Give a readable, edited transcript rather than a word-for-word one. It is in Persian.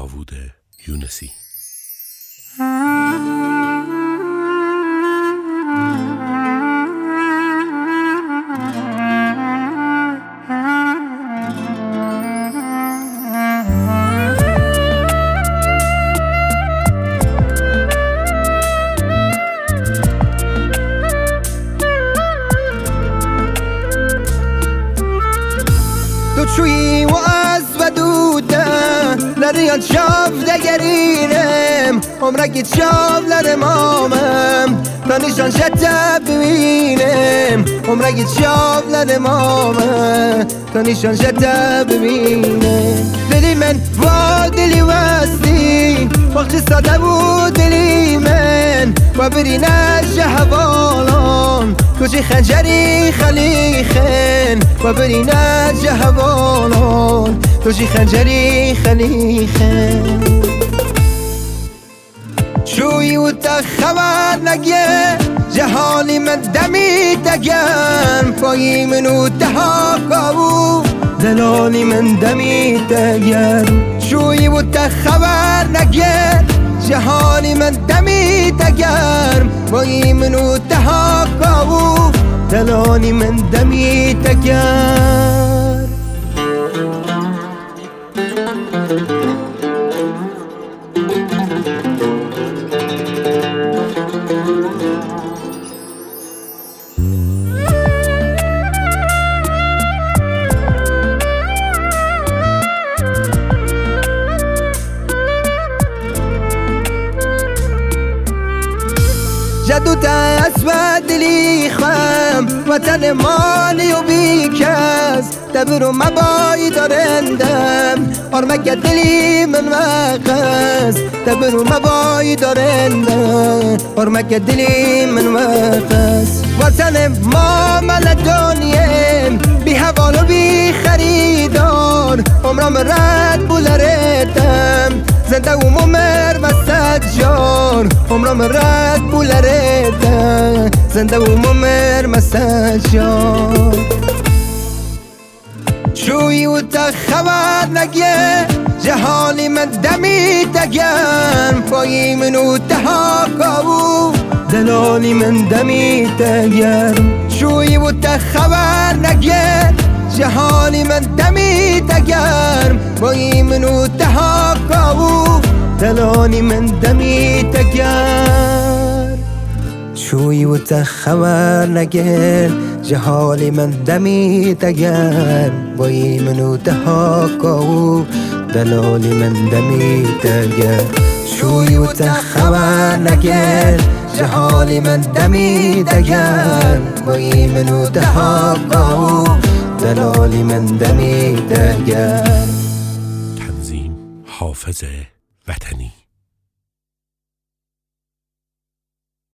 داوود یونسی. چوی و از و دوده لریان شاف دگرینم عمرکی شاف لرمامم تانیشان شده ببینم عمرکی شاف لرمامم تانیشان شده ببینم دلی من با دلی وستی وقتی ساده بود دلی من و برینه جهوالان کجی خنجری خلیخن و برینه جهوالان کجی خنجری خلیخن شوی و تا خبر نگه جهانی من دمی دگم پایی منو تحاقاو دلانی من دمی دگم شوی و تا خبر نگه جهانی من دمی دگرم پایی منو تحاقاو دلانی من دمی دگرم جدو دست و دلی خم وطن مالی و بیکس دبر و مبایی دارندم آرمک دلی من وقت دبر و مبایی دارندم آرمک دلی من وقت وطن ما مل دنیم بی حوال و بی خریدار عمرم رد بولردم زنده و ممر و سجار عمرم رد بولردم زنده و ممر و سجار شوی و تا خبر نگه جهانی من دمی دگم پایی منو تحاقاو دلانی من دمی دگم شوی و تا خبر نگه جهانی من دمی دگرم پایی منو تحاقاو دلانی من دمی دگر شوی و تا خبر نگر جهانی من دمی دگر بایی منو تحاقاو دلانی من دمی دگر شوی و تا خبر نگر جهانی من دمی دگر بایی منو تحاقاو دلالی من دمی دگر. تنظیم حافظ وطنی.